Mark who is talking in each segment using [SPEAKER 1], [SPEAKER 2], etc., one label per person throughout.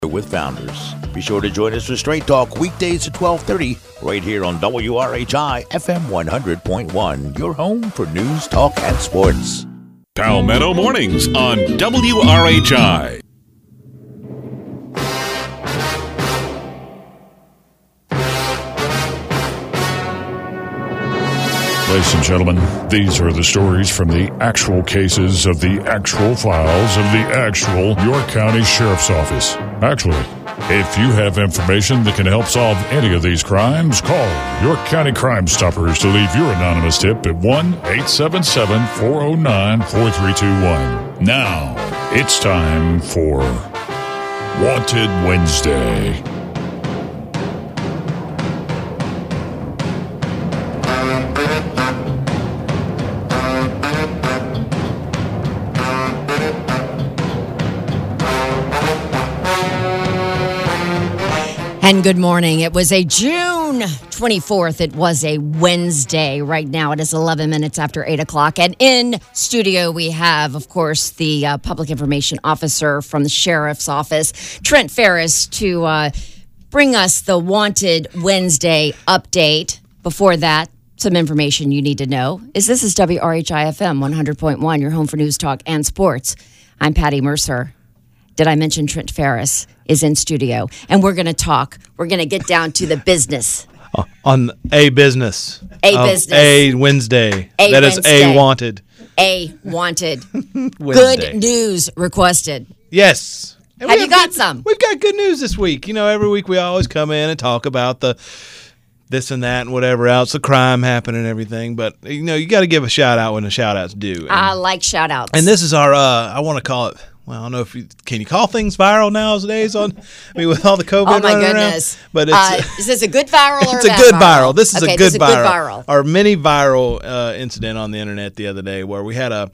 [SPEAKER 1] with Founders. Be sure to join us for Straight Talk weekdays at 12:30 right here on WRHI FM 100.1, your home for news, talk, and sports.
[SPEAKER 2] Palmetto Mornings on WRHI. Ladies and gentlemen, these are the stories from the actual cases of the actual files of the actual York County Sheriff's Office. Actually, if you have information that can help solve any of these crimes, call York County Crime Stoppers to leave your anonymous tip at 1-877-409-4321. Now, it's time for Wanted Wednesday.
[SPEAKER 3] And good morning. It was a June 24th. It was a Wednesday. Right now it is 11 minutes after 8 o'clock. And in studio we have, of course, the public information officer from the Sheriff's Office, Trent Ferris, to bring us the Wanted Wednesday update. Before that, some information you need to know is this is WRHI FM 100.1, your home for news, talk, and sports. I'm Patty Mercer. Did I mention Trent Ferris is in studio? And we're going to talk. We're going to get down to the business.
[SPEAKER 4] On a business.
[SPEAKER 3] A
[SPEAKER 4] Wednesday.
[SPEAKER 3] A
[SPEAKER 4] that
[SPEAKER 3] Wednesday.
[SPEAKER 4] Is a wanted.
[SPEAKER 3] A wanted. Good news requested.
[SPEAKER 4] Yes. And
[SPEAKER 3] Have you got some?
[SPEAKER 4] We've got good news this week. You know, every week we always come in and talk about the this and that and whatever else, the crime happening and everything. But, you know, you got to give a shout-out when the shout-out's due.
[SPEAKER 3] I like shout-outs.
[SPEAKER 4] And this is our, I want to call it, well, I don't know if can you call things viral nowadays with all the COVID
[SPEAKER 3] oh my
[SPEAKER 4] running
[SPEAKER 3] goodness.
[SPEAKER 4] Around? But it's,
[SPEAKER 3] is this a good viral or
[SPEAKER 4] it's a good viral? This is
[SPEAKER 3] okay,
[SPEAKER 4] a good
[SPEAKER 3] this is
[SPEAKER 4] viral.
[SPEAKER 3] Good viral.
[SPEAKER 4] Our mini viral incident on the internet the other day where we had a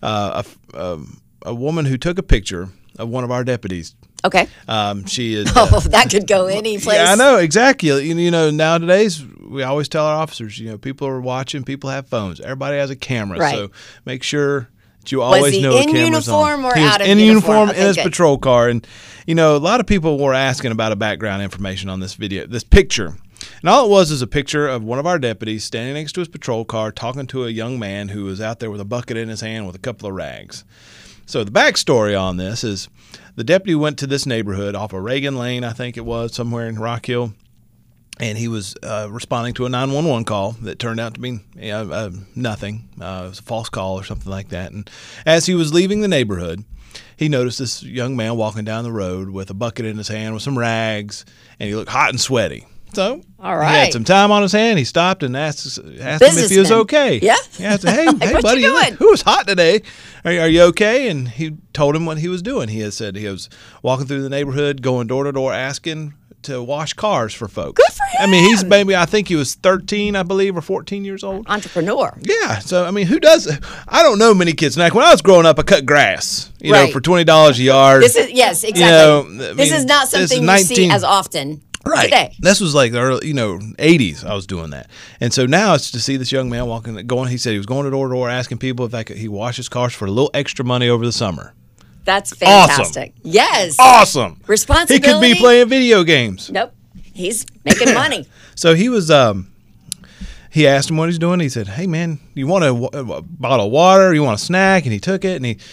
[SPEAKER 4] woman who took a picture of one of our deputies.
[SPEAKER 3] Okay.
[SPEAKER 4] She is.
[SPEAKER 3] That could go any place.
[SPEAKER 4] Yeah, I know exactly. You know, nowadays we always tell our officers, you know, people are watching. People have phones. Everybody has a camera,
[SPEAKER 3] right.
[SPEAKER 4] So make sure. You always know
[SPEAKER 3] in
[SPEAKER 4] a camera's
[SPEAKER 3] uniform
[SPEAKER 4] on.
[SPEAKER 3] or
[SPEAKER 4] He was
[SPEAKER 3] out of
[SPEAKER 4] in uniform
[SPEAKER 3] Okay,
[SPEAKER 4] in his
[SPEAKER 3] good.
[SPEAKER 4] patrol car, and you know a lot of people were asking about a background information on this video, this picture, and all it was is a picture of one of our deputies standing next to his patrol car, talking to a young man who was out there with a bucket in his hand with a couple of rags. So the backstory on this is the deputy went to this neighborhood off of Reagan Lane, I think it was, somewhere in Rock Hill. And he was responding to a 911 call that turned out to be nothing. It was a false call or something like that. And as he was leaving the neighborhood, he noticed this young man walking down the road with a bucket in his hand with some rags, and he looked hot and sweaty. So
[SPEAKER 3] all right.
[SPEAKER 4] He had some time on his hand. He stopped and asked him if he was okay.
[SPEAKER 3] Yeah.
[SPEAKER 4] He asked, hey buddy,
[SPEAKER 3] you doing?
[SPEAKER 4] Who was hot today? Are you okay? And he told him what he was doing. He had said he was walking through the neighborhood, going door to door, asking to wash cars for folks.
[SPEAKER 3] Good for him.
[SPEAKER 4] I mean, he's maybe, I think he was 13, I believe, or 14 years old.
[SPEAKER 3] Entrepreneur.
[SPEAKER 4] Yeah. So, I mean, who does? I don't know many kids. Like when I was growing up, I cut grass, you know, for $20 a yard.
[SPEAKER 3] This is, yes, exactly.
[SPEAKER 4] You know,
[SPEAKER 3] this is not something you see as often.
[SPEAKER 4] Right.
[SPEAKER 3] Today.
[SPEAKER 4] This was like the early, 80s. I was doing that, and so now it's to see this young man going. He said he was going to door asking people if he wash his cars for a little extra money over the summer.
[SPEAKER 3] That's fantastic.
[SPEAKER 4] Awesome.
[SPEAKER 3] Yes.
[SPEAKER 4] Awesome.
[SPEAKER 3] Responsibility.
[SPEAKER 4] He could be playing video games.
[SPEAKER 3] Nope. He's making money.
[SPEAKER 4] So he was. He asked him what he's doing. He said, "Hey man, you want a bottle of water? You want a snack?" And he took it and he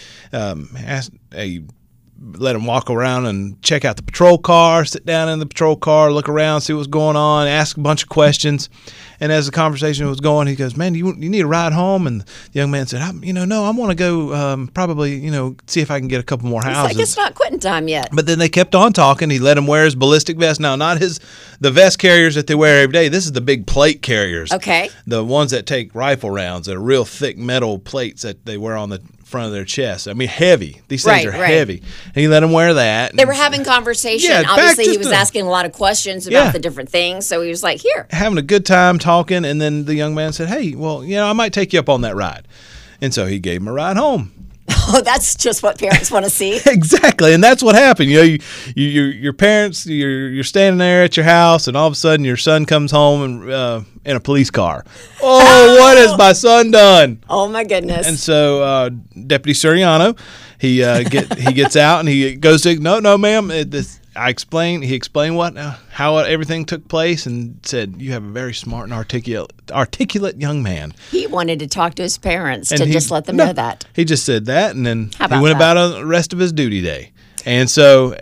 [SPEAKER 4] let him walk around and check out the patrol car, sit down in the patrol car, look around, see what's going on, ask a bunch of questions. And as the conversation was going, he goes, man, you need a ride home? And the young man said, no, I want to go probably, see if I can get a couple more houses.
[SPEAKER 3] It's like it's not quitting time yet.
[SPEAKER 4] But then they kept on talking. He let him wear his ballistic vest. Now, not the vest carriers that they wear every day. This is the big plate carriers.
[SPEAKER 3] Okay.
[SPEAKER 4] The ones that take rifle rounds. They're real thick metal plates that they wear on the front of their chest. I mean, heavy. These things are heavy. And he let him wear that.
[SPEAKER 3] They were having conversation.
[SPEAKER 4] Yeah,
[SPEAKER 3] obviously, he was asking a lot of questions about the different things. So he was like, here.
[SPEAKER 4] Having a good time talking. And then the young man said, hey, well, I might take you up on that ride. And so he gave him a ride home.
[SPEAKER 3] Oh, that's just what parents want to see.
[SPEAKER 4] Exactly, and that's what happened. Your parents, you're standing there at your house, and all of a sudden your son comes home and in a police car. Oh, what has my son done?
[SPEAKER 3] Oh my goodness!
[SPEAKER 4] And so Deputy Suriano, he gets out and he goes to no, ma'am. He explained how everything took place, and said, "You have a very smart and articulate young man."
[SPEAKER 3] He wanted to talk to his parents just let them know that.
[SPEAKER 4] He just said that, and then
[SPEAKER 3] How
[SPEAKER 4] he
[SPEAKER 3] about
[SPEAKER 4] went
[SPEAKER 3] that?
[SPEAKER 4] about the rest of his duty day. And so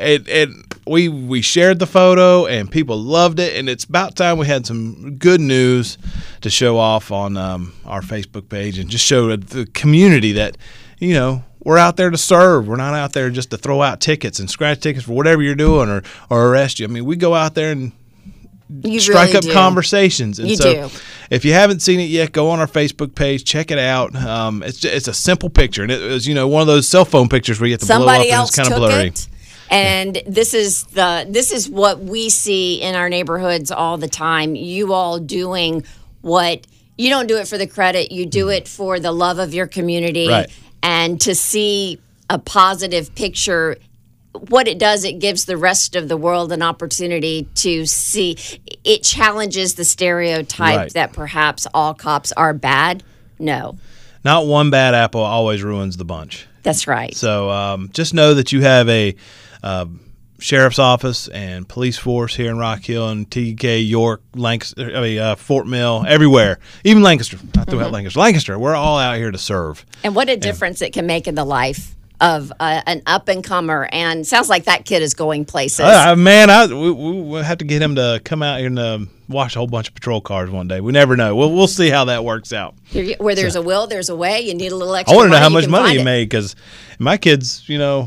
[SPEAKER 4] we shared the photo, and people loved it. And it's about time we had some good news to show off on our Facebook page, and just show the community that, we're out there to serve. We're not out there just to throw out tickets and scratch tickets for whatever you're doing or arrest you. I mean, we go out there and strike up conversations. And so if you haven't seen it yet, go on our Facebook page, check it out. It's a simple picture, and it was one of those cell phone pictures where you have to
[SPEAKER 3] Somebody
[SPEAKER 4] blow up
[SPEAKER 3] else
[SPEAKER 4] and it's kind of blurry.
[SPEAKER 3] It, and this is what we see in our neighborhoods all the time. You all doing what you don't do it for the credit, you do it for the love of your community,
[SPEAKER 4] right.
[SPEAKER 3] And to see a positive picture. What it does, it gives the rest of the world an opportunity to see. It challenges the stereotype
[SPEAKER 4] Right.
[SPEAKER 3] that perhaps all cops are bad. No.
[SPEAKER 4] Not one bad apple always ruins the bunch.
[SPEAKER 3] That's right.
[SPEAKER 4] So just know that you have a sheriff's office and police force here in Rock Hill and TK, York, Lancaster, Fort Mill, everywhere. Even Lancaster. I threw out Lancaster. Lancaster. We're all out here to serve.
[SPEAKER 3] And what a difference it can make in the life of an up-and-comer. And sounds like that kid is going places.
[SPEAKER 4] We'll have to get him to come out here and wash a whole bunch of patrol cars one day. We never know. We'll see how that works out.
[SPEAKER 3] Where there's a will, there's a way. You need a little extra
[SPEAKER 4] I want to know
[SPEAKER 3] money,
[SPEAKER 4] how much
[SPEAKER 3] can
[SPEAKER 4] money
[SPEAKER 3] find
[SPEAKER 4] you
[SPEAKER 3] it.
[SPEAKER 4] made, because my kids,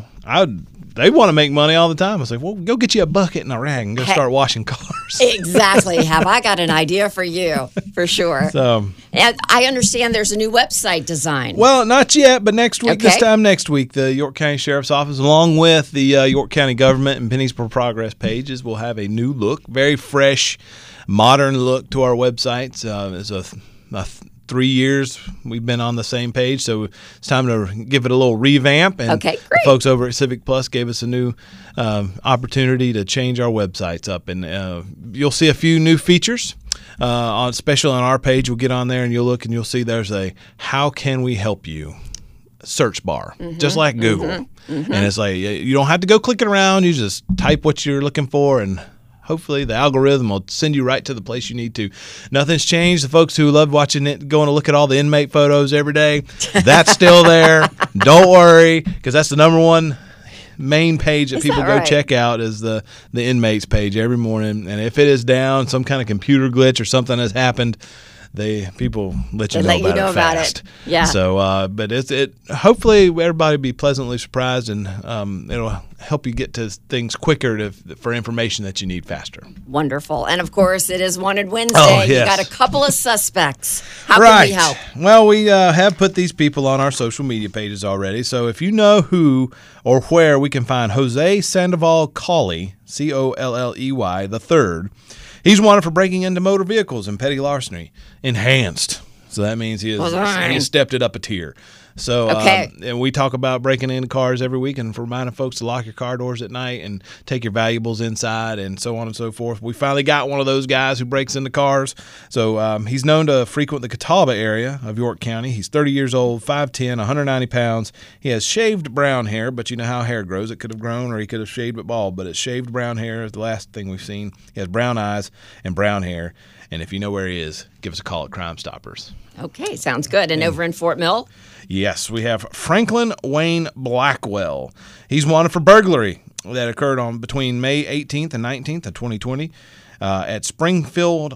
[SPEAKER 4] they want to make money all the time. I was like, well, go get you a bucket and a rag and go start washing cars.
[SPEAKER 3] Exactly. Have I got an idea for you, for sure.
[SPEAKER 4] So,
[SPEAKER 3] and I understand there's a new website design.
[SPEAKER 4] well, not yet, but next week, this
[SPEAKER 3] Okay.
[SPEAKER 4] time next week, the York County Sheriff's Office, along with the York County Government and Penniesboro Progress pages, will have a new look, very fresh, modern look to our websites. It's a 3 years we've been on the same page, so it's time to give it a little revamp. And
[SPEAKER 3] Okay,
[SPEAKER 4] the
[SPEAKER 3] great.
[SPEAKER 4] folks over at Civic Plus gave us a new opportunity to change our websites up, and you'll see a few new features. Especially on our page, we'll get on there and you'll look and you'll see there's a "How can we help you?" search bar, just like Google. And it's like you don't have to go clicking around. You just type what you're looking for, and hopefully the algorithm will send you right to the place you need to. Nothing's changed. The folks who love watching it, going to look at all the inmate photos every day, that's still there. Don't worry, because that's the number one main page that
[SPEAKER 3] Is
[SPEAKER 4] people
[SPEAKER 3] that
[SPEAKER 4] go
[SPEAKER 3] right?
[SPEAKER 4] check out is the inmates page every morning. And if it is down, some kind of computer glitch or something has happened, people let you
[SPEAKER 3] They
[SPEAKER 4] know
[SPEAKER 3] let you
[SPEAKER 4] about
[SPEAKER 3] know
[SPEAKER 4] it
[SPEAKER 3] about
[SPEAKER 4] fast.
[SPEAKER 3] it. Yeah.
[SPEAKER 4] So, but it hopefully everybody be pleasantly surprised, and it'll help you get to things quicker for information that you need faster.
[SPEAKER 3] Wonderful. And of course, it is Wanted Wednesday.
[SPEAKER 4] Oh, yes.
[SPEAKER 3] You got a couple of suspects. How
[SPEAKER 4] Right.
[SPEAKER 3] can we help?
[SPEAKER 4] Well, we have put these people on our social media pages already. So if you know who or where we can find Jose Sandoval Colley, Colley the third, he's wanted for breaking into motor vehicles and petty larceny, enhanced. So that means he has stepped it up a tier. So,
[SPEAKER 3] Okay.
[SPEAKER 4] and we talk about breaking into cars every week and reminding folks to lock your car doors at night and take your valuables inside and so on and so forth. We finally got one of those guys who breaks into cars. So he's known to frequent the Catawba area of York County. He's 30 years old, 5'10", 190 pounds. He has shaved brown hair, but you know how hair grows. It could have grown or he could have shaved it bald, but it's shaved brown hair is the last thing we've seen. He has brown eyes and brown hair. And if you know where he is, give us a call at Crime Stoppers.
[SPEAKER 3] Okay, sounds good. And over in Fort Mill?
[SPEAKER 4] Yes, we have Franklin Wayne Blackwell. He's wanted for burglary that occurred on between May 18th and 19th of 2020 at Spring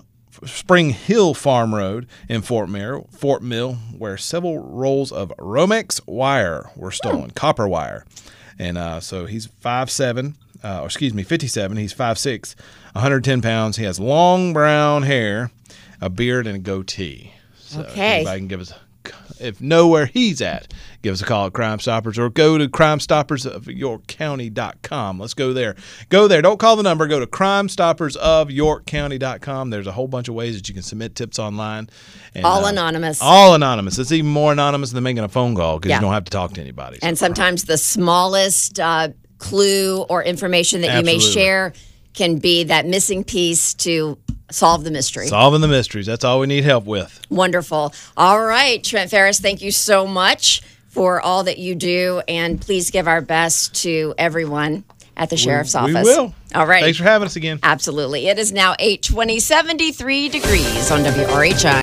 [SPEAKER 4] Hill Farm Road in Fort Mill, where several rolls of Romex wire were stolen, copper wire. And so he's 57. He's 5'6", 110 pounds. He has long brown hair, a beard, and a goatee. So
[SPEAKER 3] Okay.
[SPEAKER 4] if anybody can give us know where he's at, give us a call at Crime Stoppers or go to crimestoppersofyorkcounty.com. Let's go there. Go there. Don't call the number. Go to crimestoppersofyorkcounty.com. There's a whole bunch of ways that you can submit tips online. And,
[SPEAKER 3] All anonymous.
[SPEAKER 4] All anonymous. It's even more anonymous than making a phone call because
[SPEAKER 3] Yeah.
[SPEAKER 4] you don't have to talk to anybody.
[SPEAKER 3] And sometimes the smallest clue or information that you may
[SPEAKER 4] Absolutely.
[SPEAKER 3] share can be that missing piece to solve the mystery.
[SPEAKER 4] Solving the mysteries. That's all we need help with.
[SPEAKER 3] Wonderful. All right, Trent Ferris, thank you so much for all that you do. And please give our best to everyone at the sheriff's office.
[SPEAKER 4] We will.
[SPEAKER 3] All right.
[SPEAKER 4] Thanks for having us again.
[SPEAKER 3] Absolutely. It is now 8:20, 73 degrees on WRHI.